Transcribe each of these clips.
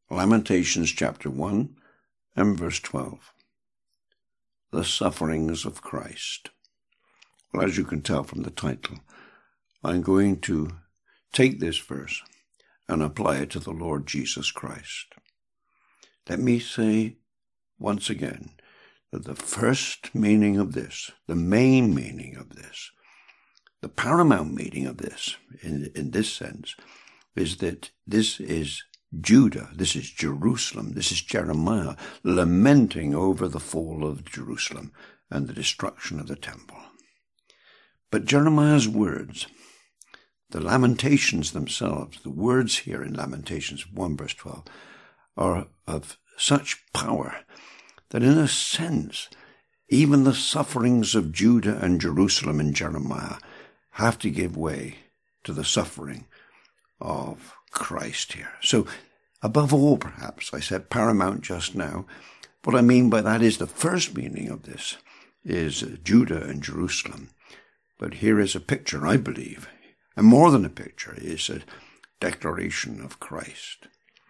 Lamentations chapter 1 and verse 12. The sufferings of Christ. Well, as you can tell from the title, I'm going to take this verse and apply it to the Lord Jesus Christ. Let me say once again that the first meaning of this, the main meaning of this, the paramount meaning of this, in this sense, is that this is Judah, this is Jerusalem, this is Jeremiah lamenting over the fall of Jerusalem and the destruction of the temple. But Jeremiah's words, the Lamentations themselves, the words here in Lamentations 1 verse 12, are of such power that in a sense, even the sufferings of Judah and Jerusalem in Jeremiah have to give way to the suffering of Christ here. So, above all, perhaps, I said paramount just now, what I mean by that is the first meaning of this is Judah and Jerusalem. But here is a picture, I believe, and more than a picture, is a declaration of Christ.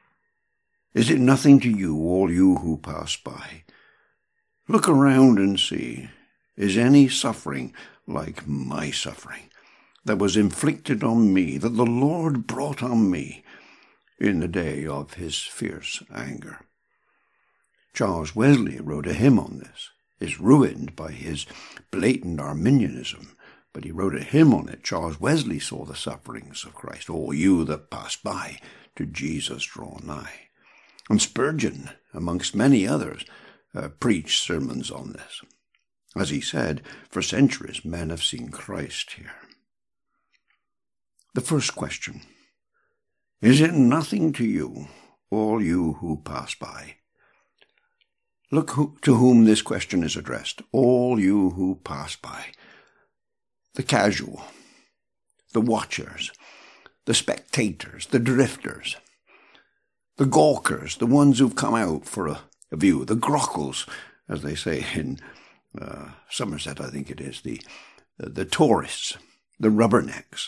Is it nothing to you, all you who pass by? Look around and see, is any suffering like my suffering that was inflicted on me, that the Lord brought on me in the day of his fierce anger? Charles Wesley wrote a hymn on this. Is ruined by his blatant Arminianism, but he wrote a hymn on it. Charles Wesley saw the sufferings of Christ. All you that pass by, to Jesus draw nigh. And Spurgeon, amongst many others, preached sermons on this. As he said, for centuries men have seen Christ here. The first question, is it nothing to you, all you who pass by? Look to whom this question is addressed, all you who pass by. The casual, the watchers, the spectators, the drifters, the gawkers, the ones who've come out for a view, the grockles, as they say in Somerset, I think it is, the tourists, the rubbernecks.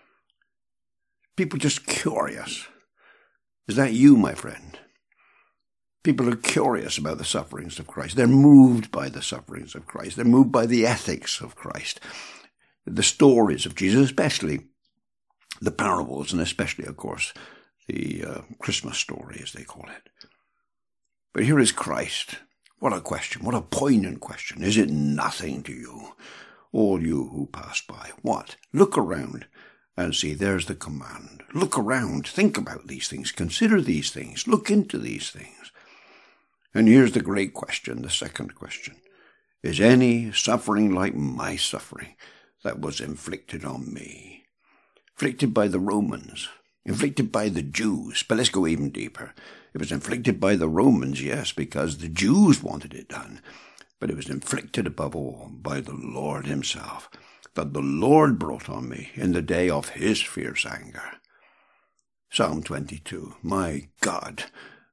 People just curious. Is that you, my friend? People are curious about the sufferings of Christ. They're moved by the sufferings of Christ. They're moved by the ethics of Christ. The stories of Jesus, especially the parables, and especially, of course, the Christmas story, as they call it. But here is Christ. What a question. What a poignant question. Is it nothing to you, all you who pass by? What? Look around and see, there's the command. Look around. Think about these things. Consider these things. Look into these things. And here's the great question, the second question. Is any suffering like my suffering that was inflicted on me? Inflicted by the Romans. Inflicted by the Jews. But let's go even deeper. It was inflicted by the Romans, yes, because the Jews wanted it done. But it was inflicted above all by the Lord himself, that the Lord brought on me in the day of his fierce anger. Psalm 22. My God,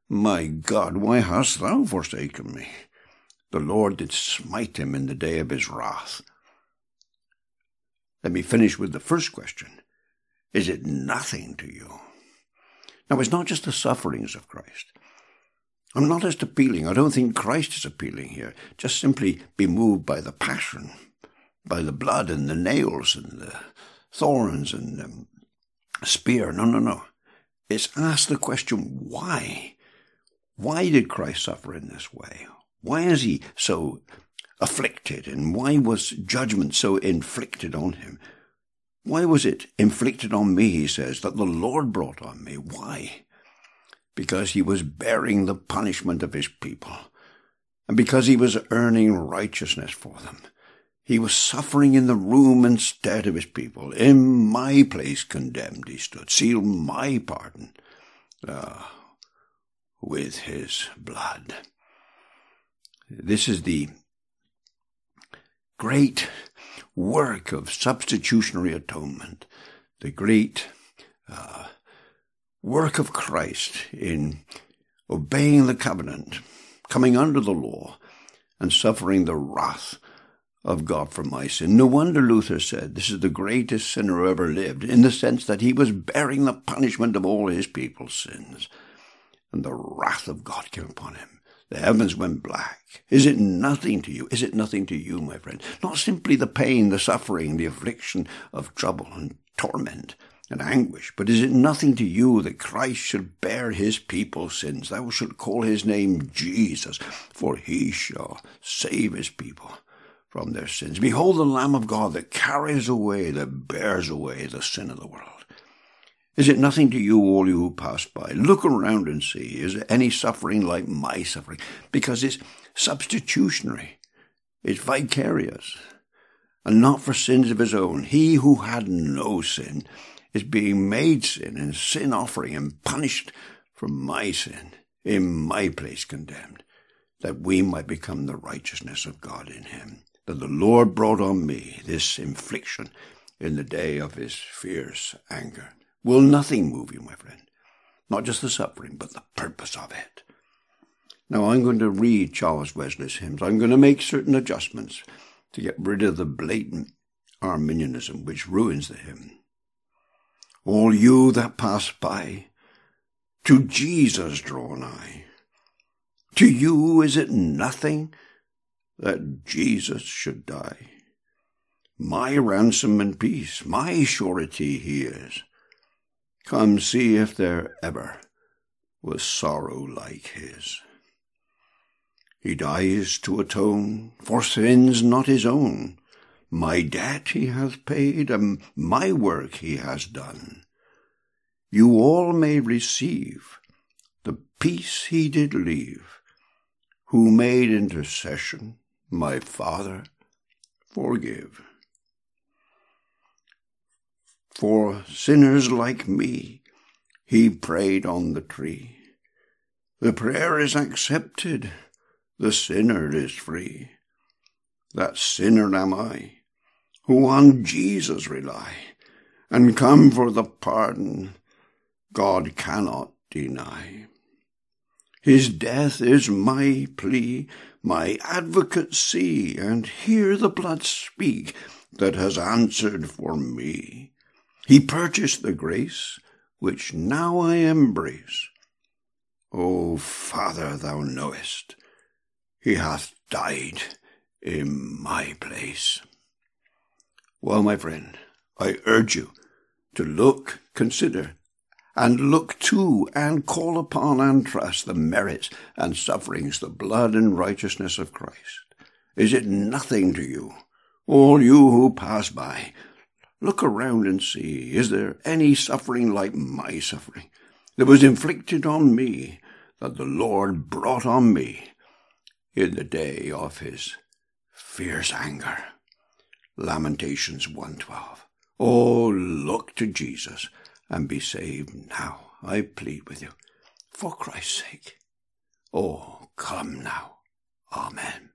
why hast thou forsaken me? The Lord did smite him in the day of his wrath. Let me finish with the first question. Is it nothing to you? Now, it's not just the sufferings of Christ. I'm not just appealing. I don't think Christ is appealing here. Just simply be moved by the passion, by the blood and the nails and the thorns and the spear. No. It's ask the question, why? Why did Christ suffer in this way? Why is he so afflicted? And why was judgment so inflicted on him? Why was it inflicted on me, he says, that the Lord brought on me? Why? Because he was bearing the punishment of his people, and because he was earning righteousness for them. He was suffering in the room instead of his people. In my place condemned he stood, sealed my pardon with his blood. This is the great work of substitutionary atonement, the great work of Christ in obeying the covenant, coming under the law, and suffering the wrath of God for my sin. No wonder Luther said this is the greatest sinner who ever lived, in the sense that he was bearing the punishment of all his people's sins. and the wrath of God came upon him. The heavens went black. Is it nothing to you? Is it nothing to you, my friend? Not simply the pain, the suffering, the affliction of trouble and torment and anguish, but is it nothing to you that Christ should bear his people's sins? Thou shalt call his name Jesus, for he shall save his people from their sins. Behold the Lamb of God that carries away, that bears away the sin of the world. Is it nothing to you, all you who pass by? Look around and see. Is there any suffering like my suffering? Because it's substitutionary. It's vicarious. And not for sins of his own. He who had no sin is being made sin and sin offering and punished for my sin, in my place condemned, that we might become the righteousness of God in him. That the Lord brought on me this infliction in the day of his fierce anger. Will nothing move you, my friend? Not just the suffering, but the purpose of it. Now I'm going to read Charles Wesley's hymns. I'm going to make certain adjustments to get rid of the blatant Arminianism which ruins the hymn. All you that pass by, to Jesus draw nigh. To you is it nothing that Jesus should die? My ransom and peace, my surety he is. Come see if there ever was sorrow like his. He dies to atone for sins not his own. My debt he hath paid, and my work he has done. You all may receive the peace he did leave, who made intercession, my Father, forgive. For sinners like me, he prayed on the tree. The prayer is accepted, the sinner is free. That sinner am I, who on Jesus rely, and come for the pardon God cannot deny. His death is my plea, my advocate see, and hear the blood speak that has answered for me. He purchased the grace which now I embrace. O Father, thou knowest, he hath died in my place. Well, my friend, I urge you to look, consider, and look to and call upon and trust the merits and sufferings, the blood and righteousness of Christ. Is it nothing to you, all you who pass by? Look around and see, is there any suffering like my suffering that was inflicted on me, that the Lord brought on me in the day of his fierce anger? Lamentations 1:12. Oh, look to Jesus and be saved now, I plead with you, for Christ's sake. Oh, come now. Amen.